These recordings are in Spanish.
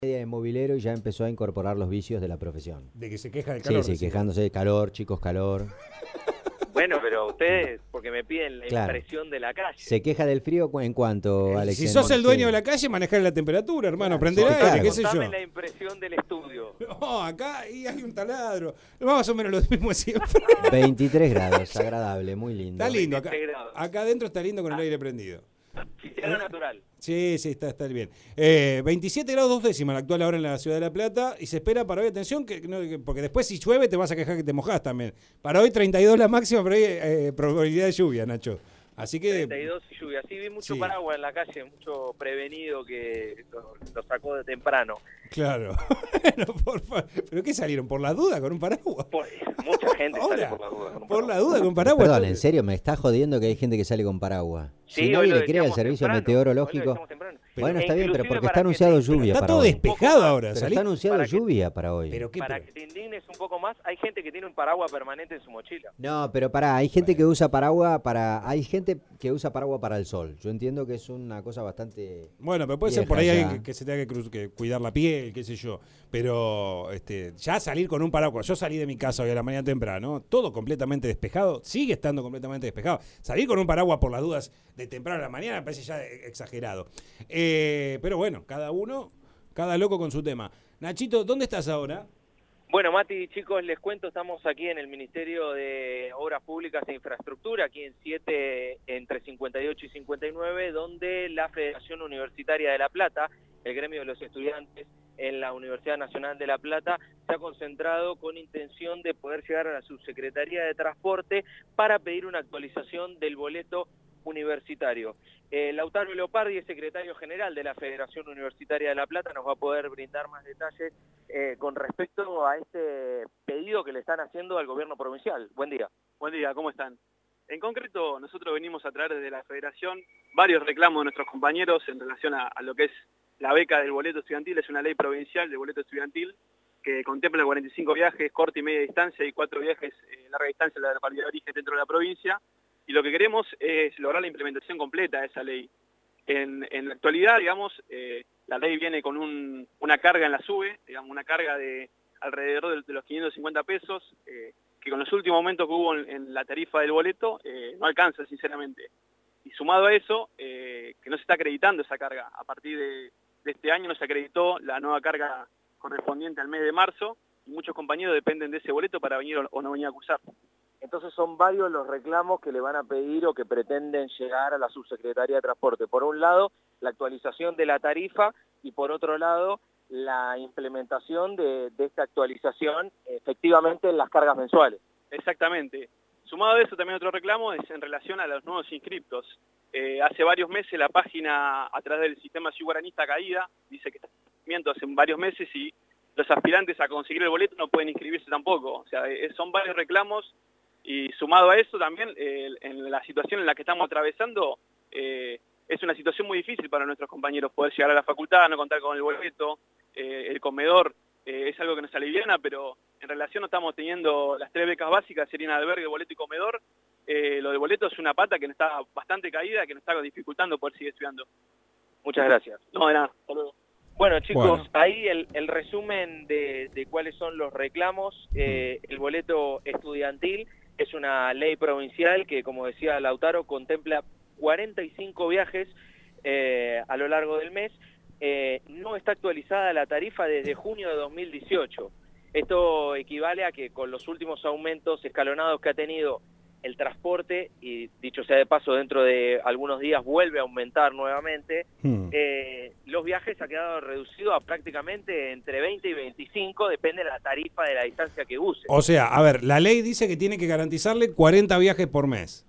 De mobilero y ya empezó a incorporar los vicios de la profesión. De que se queja del calor. Sí, quejándose de calor, chicos, calor. Bueno, pero ustedes, porque me piden la Claro. impresión de la calle. ¿Se queja del frío en cuanto, Alex? Si sos el dueño de la calle, manejar la temperatura, hermano. Prender sí, aire, claro. qué sé yo. Contame la impresión del estudio. No, acá y hay un taladro. Más o menos lo mismo de siempre. 23 grados, agradable, muy lindo. Está lindo. Acá, 23 grados. acá adentro está lindo con el aire prendido. Cielo natural. Sí, está bien. 27 grados 2 décimas la actual ahora en la ciudad de La Plata. Y se espera para hoy, atención, porque después si llueve te vas a quejar que te mojás también. Para hoy 32 la máxima, pero hay probabilidad de lluvia, Nacho. Así que... 32 y lluvia. Sí, vi mucho Sí. paraguas en la calle, mucho prevenido que lo sacó de temprano. Claro. Bueno, ¿pero qué salieron? ¿Por la duda con un paraguas? Mucha gente sale Ahora, por la duda. con un por la paraguas. duda con paraguas. Perdón, ¿en serio me está jodiendo que hay gente que sale con paraguas? Sí, Si hoy nadie lo le cree al decíamos servicio temprano, hoy lo meteorológico. decíamos temprano. Bueno, E está bien, pero inclusive porque para está que anunciado te- lluvia Está para todo hoy. despejado ahora. Pero salí- está anunciado para que- lluvia para hoy. ¿Pero qué? Para pero- que te indignes un poco más, hay gente que tiene un paraguas permanente en su mochila. No, pero pará, hay gente que usa paraguas hay gente que usa paraguas para el sol. Yo entiendo que es una cosa bastante... Bueno, pero puede ser vieja por ahí ya. alguien que se tenga que cuidar la piel, qué sé yo. Pero ya salir con un paraguas. Yo salí de mi casa hoy a la mañana temprano, todo completamente despejado, sigue estando completamente despejado. Salir con un paraguas por las dudas de temprano a la mañana me parece ya exagerado. Pero bueno, cada loco con su tema. Nachito, ¿dónde estás ahora? Bueno, Mati, chicos, les cuento, estamos aquí en el Ministerio de Obras Públicas e Infraestructura, aquí en 7, entre 58 y 59, donde la Federación Universitaria de La Plata, el gremio de los estudiantes en la Universidad Nacional de La Plata, se ha concentrado con intención de poder llegar a la Subsecretaría de Transporte para pedir una actualización del boleto universitario. Lautaro Leopardi, el secretario general de la Federación Universitaria de La Plata, nos va a poder brindar más detalles con respecto a este pedido que le están haciendo al gobierno provincial. Buen día. Buen día, ¿cómo están? En concreto, nosotros venimos a traer desde la Federación varios reclamos de nuestros compañeros en relación a lo que es la beca del boleto estudiantil. Es una ley provincial del boleto estudiantil que contempla 45 viajes, corta y media distancia, y 4 viajes larga distancia a la localidad de origen dentro de la provincia. Y lo que queremos es lograr la implementación completa de esa ley. En la actualidad, digamos, la ley viene con una carga en la SUBE, digamos, una carga de alrededor de los 550 pesos, que con los últimos aumentos que hubo en la tarifa del boleto, no alcanza, sinceramente. Y sumado a eso, que no se está acreditando esa carga. A partir de este año no se acreditó la nueva carga correspondiente al mes de marzo, y muchos compañeros dependen de ese boleto para venir o no venir a cursar. Entonces son varios los reclamos que le van a pedir o que pretenden llegar a la Subsecretaría de Transporte. Por un lado, la actualización de la tarifa, y por otro lado, la implementación de esta actualización efectivamente en las cargas mensuales. Exactamente. Sumado a eso, también otro reclamo es en relación a los nuevos inscriptos. Hace varios meses la página a través del sistema Ciudad Guaraní está caída, dice que está en movimiento hace varios meses, y los aspirantes a conseguir el boleto no pueden inscribirse tampoco. O sea, son varios reclamos, y sumado a eso también, en la situación en la que estamos atravesando, es una situación muy difícil para nuestros compañeros poder llegar a la facultad, no contar con el boleto, el comedor. Es algo que nos aliviana, pero en relación no estamos teniendo las 3 becas básicas, serían albergue, boleto y comedor. Lo del boleto es una pata que nos está bastante caída, que nos está dificultando poder seguir estudiando. Muchas gracias. No, de nada. Hasta luego. Bueno, chicos, Bueno. ahí el resumen de cuáles son los reclamos. El boleto estudiantil es una ley provincial que, como decía Lautaro, contempla 45 viajes a lo largo del mes. No está actualizada la tarifa desde junio de 2018. Esto equivale a que con los últimos aumentos escalonados que ha tenido el transporte, y dicho sea de paso, dentro de algunos días vuelve a aumentar nuevamente, los viajes ha quedado reducido a prácticamente entre 20 y 25, depende de la tarifa de la distancia que use. O sea, a ver, la ley dice que tiene que garantizarle 40 viajes por mes.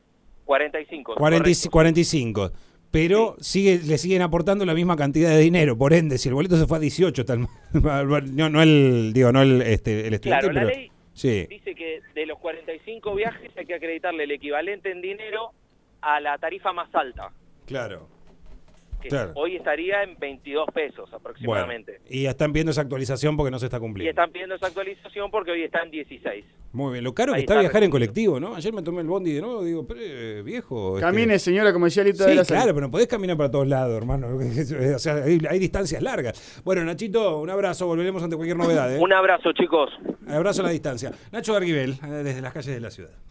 45. 45. Pero le siguen aportando la misma cantidad de dinero. Por ende, si el boleto se fue a 18, no el estudiante, Claro, la pero ley sí. dice que de los 45 viajes hay que acreditarle el equivalente en dinero a la tarifa más alta. Claro. que Claro. hoy estaría en 22 pesos aproximadamente. Bueno, y están viendo esa actualización porque no se está Y cumpliendo. están pidiendo esa actualización porque hoy está en 16. Muy bien, lo caro que Ahí está está viajar en recibido. colectivo, ¿no? Ayer me tomé el bondi de nuevo, digo, pero viejo. Camine, señora, como decía Lito de Sí, la claro, pero no podés caminar para todos lados, hermano. O sea, hay distancias largas. Bueno, Nachito, un abrazo, volveremos ante cualquier novedad. Un abrazo, chicos. Abrazo a la distancia. Nacho Arguibel, desde las calles de la ciudad.